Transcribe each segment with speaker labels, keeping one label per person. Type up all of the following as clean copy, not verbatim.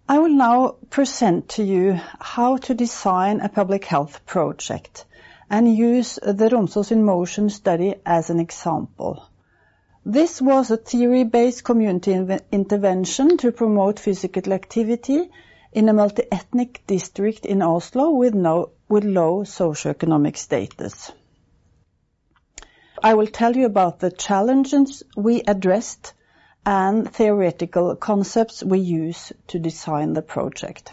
Speaker 1: I will now present to you how to design a public health project and use the Romsås in Motion study as an example. This was a theory-based community intervention to promote physical activity in a multi-ethnic district in Oslo with low socioeconomic status. I will tell you about the challenges we addressed and theoretical concepts we use to design the project.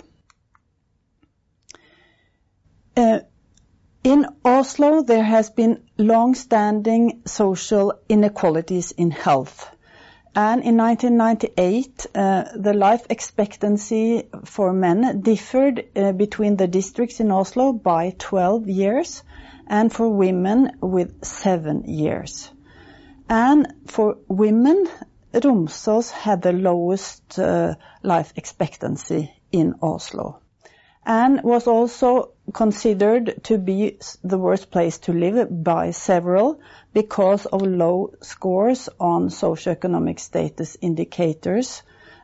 Speaker 1: In Oslo, there has been long-standing social inequalities in health. And in 1998, the life expectancy for men differed between the districts in Oslo by 12 years, and for women with 7 years. And for women, Romsås had the lowest life expectancy in Oslo, and was also considered to be the worst place to live by several because of low scores on socioeconomic status indicators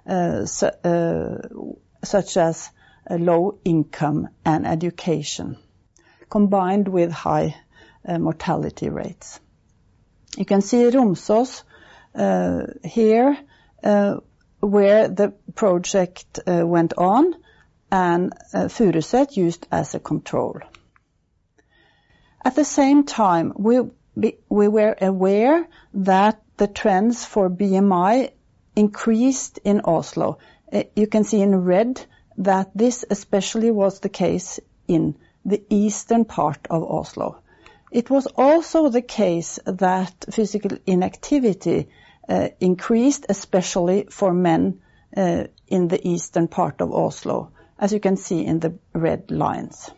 Speaker 1: such as low income and education, combined with high mortality rates. You can see Romsås here where the project went on, and Furuset used as a control. At the same time, we were aware that the trends for BMI increased in Oslo. You can see in red that this especially was the case in the eastern part of Oslo. It was also the case that physical inactivity increased, especially for men in the eastern part of Oslo, as you can see in the red lines.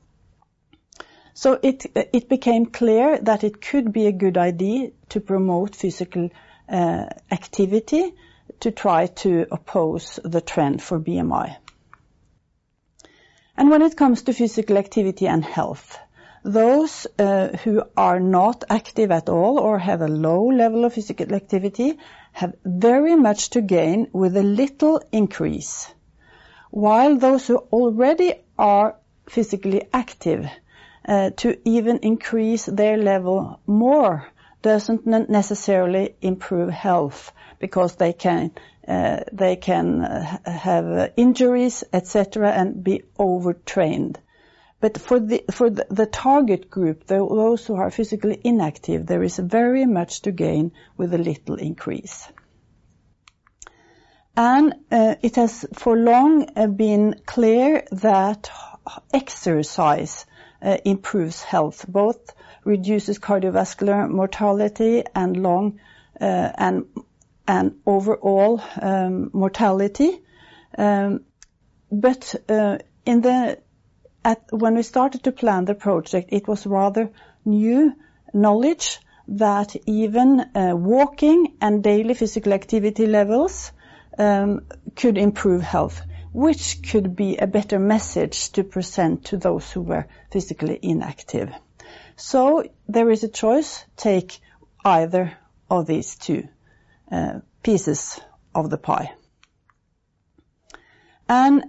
Speaker 1: So it became clear that it could be a good idea to promote physical activity to try to oppose the trend for BMI. And when it comes to physical activity and health, those who are not active at all or have a low level of physical activity have very much to gain with a little increase, while those who already are physically active to even increase their level more doesn't necessarily improve health, because they can have injuries, etc., and be overtrained. But for the target group, those who are physically inactive, there is very much to gain with a little increase. And it has for long been clear that exercise improves health, both reduces cardiovascular mortality and overall mortality. But when we started to plan the project, it was rather new knowledge that even walking and daily physical activity levels could improve health, which could be a better message to present to those who were physically inactive. So there is a choice: take either of these two pieces of the pie. And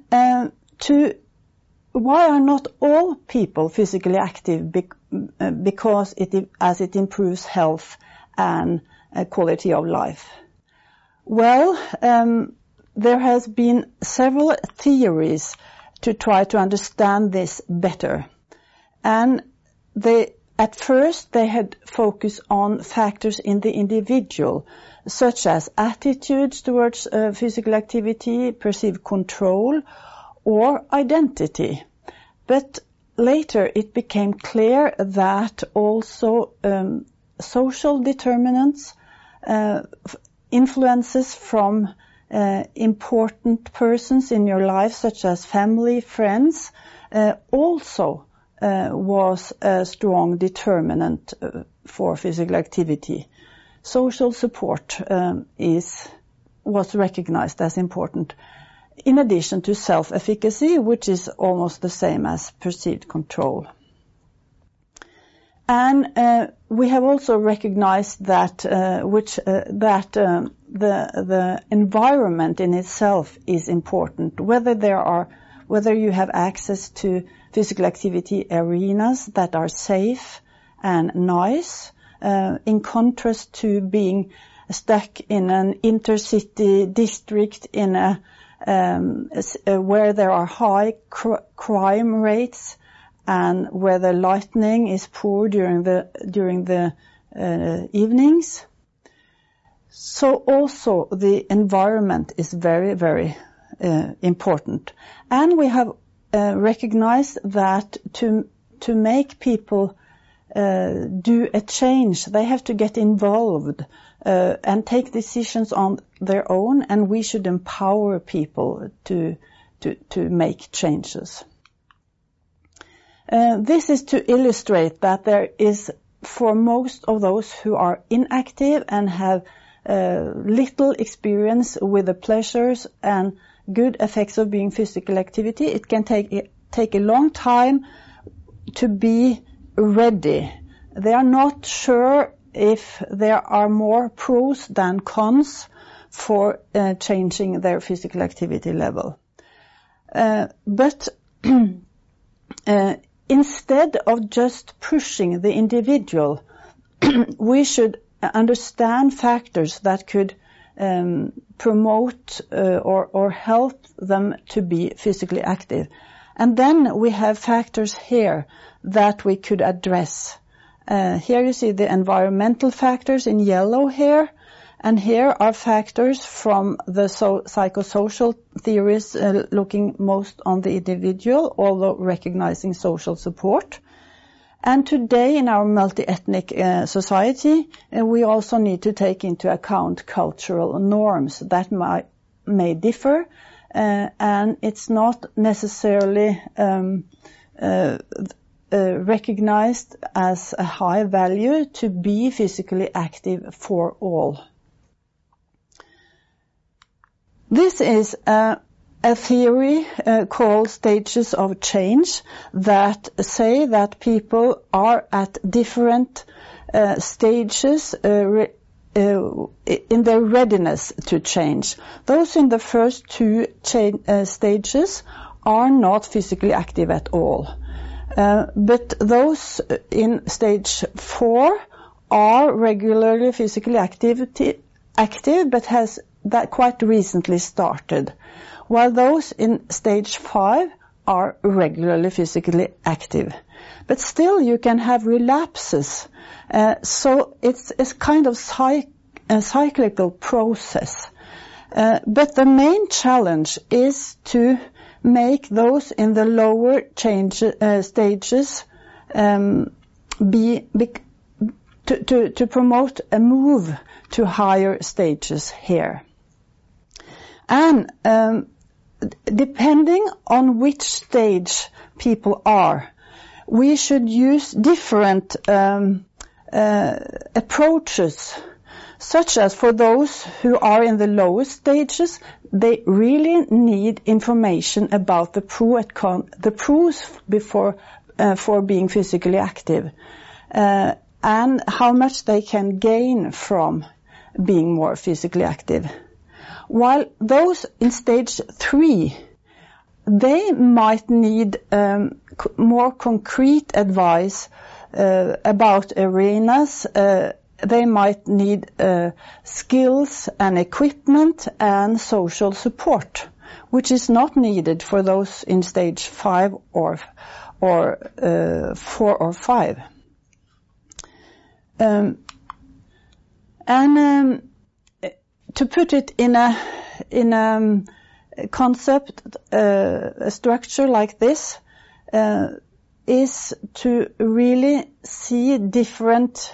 Speaker 1: why are not all people physically active? Because it improves health and quality of life. Well, there has been several theories to try to understand this better. And at first they had focused on factors in the individual, such as attitudes towards physical activity, perceived control, or identity. But later it became clear that also social determinants, influences from important persons in your life, such as family, friends, also was a strong determinant for physical activity. Social support was recognized as important, in addition to self-efficacy, which is almost the same as perceived control. And we have also recognized that the environment in itself is important. Whether you have access to physical activity arenas that are safe and nice, in contrast to being stuck in an intercity district in where there are high crime rates and where the lighting is poor during the evenings. So also the environment is very, very important. And we have recognized that to make people do a change, they have to get involved and take decisions on their own, and we should empower people to make changes. This is to illustrate that there is, for most of those who are inactive and have little experience with the pleasures and good effects of being physical activity, it can take a long time to be ready. They are not sure if there are more pros than cons for changing their physical activity level. But instead of just pushing the individual, we should understand factors that could promote or help them to be physically active. And then we have factors here that we could address. Here you see the environmental factors in yellow here, and here are factors from the psychosocial theories looking most on the individual, although recognizing social support. And today in our multi-ethnic society, we also need to take into account cultural norms that may differ, and it's not necessarily recognized as a high value to be physically active for all. This is a theory called stages of change that say that people are at different stages in their readiness to change. Those in the first two stages are not physically active at all. But those in stage 4 are regularly physically active but has that quite recently started, while those in stage 5 are regularly physically active. But still you can have relapses, so it's kind of a cyclical process. But the main challenge is to make those in the lower stages to promote a move to higher stages here. And depending on which stage people are, we should use different approaches, such as for those who are in the lowest stages, they really need information about the pros for being physically active, and how much they can gain from being more physically active. While those in stage 3, they might need more concrete advice about arenas. They might need skills and equipment and social support, which is not needed for those in stage 5 or 4 or 5. To put it in a concept, a structure like this, is to really see different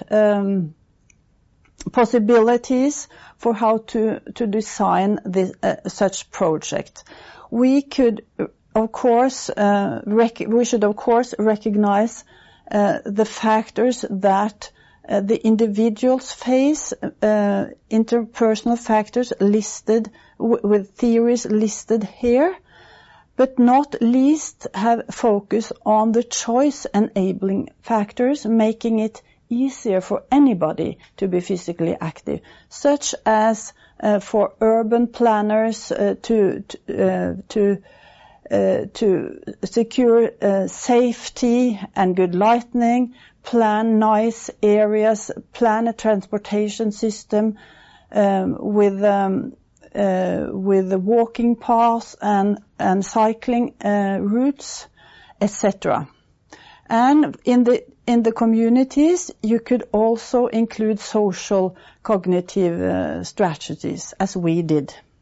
Speaker 1: possibilities for how to design this, such project. We could, of course, we should of course recognize the factors that the individuals face, interpersonal factors listed with theories listed here, but not least have focus on the choice enabling factors, making it easier for anybody to be physically active, such as for urban planners to secure safety and good lighting, plan nice areas, plan a transportation system with the walking paths and cycling routes, etc. And in the communities, you could also include social cognitive strategies, as we did.